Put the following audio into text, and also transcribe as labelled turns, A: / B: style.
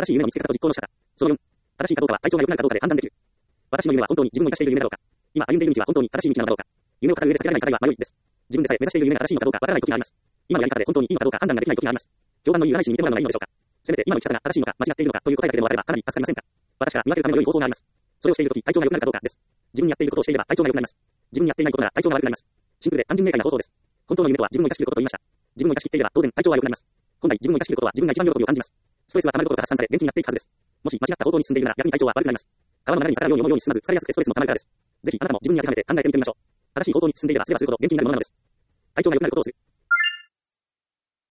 A: 正しい夢の見つけ方と実行の仕方。その4、正しいかどうかは体調が良くなるかどうかで判断できる。私の夢は本当に自分を生かしている夢だろうか。今歩んでいる道は本当に正しい道なのだろうか。夢を語る上で避けられない課題は迷いです。自分でさえ目指している夢が正しいのかどうかわからない時があります。今のやり方で本当にいいのかどうか判断ができない時があります。評判のいい占い師に見てもらうのがいいのでしょうか。せめて今の生き方が正しいのか間違っているのかという答えだけでもわかればかなり助かりませんか。私から見分けるための良い方法があります。それをしているとき体調が良くなるかどうかです。自分にやっていることをしていれば体調が良くなります。自分にやっていないことなら体調が悪くなります。シンプルで単純明快な方法です。本当の夢とは自分を生かしきることと言いました。自分を生かしきっていれば当然体調は良くなります。本来自分を生かしきることは自分が一番喜びを感じます。ストレスは溜まることから発散され元気になっていくはずです。もし間違った方向に進んでいるなら逆に体調は悪くなります。川の流れに逆らうように思うように進まず疲れやすくてストレスも溜まるからです。ぜひあなたも自分に当てはめて考えてみてみましょう。正しい方向に進んでいればすればするほど元気になるものなのです。体調が良くなることをする。